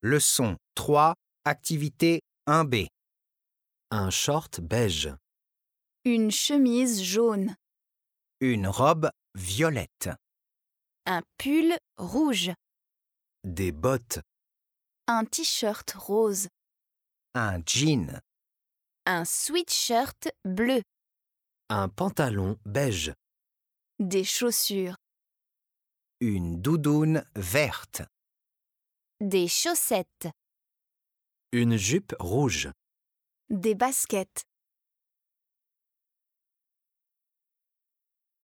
Leçon 3, activité 1B. Un short beige. Une chemise jaune. Une robe violette. Un pull rouge. Des bottes. Un t-shirt rose. Un jean. Un sweatshirt bleu. Un pantalon beige. Des chaussures. Une doudoune verte. Des chaussettes. Une jupe rouge. Des baskets.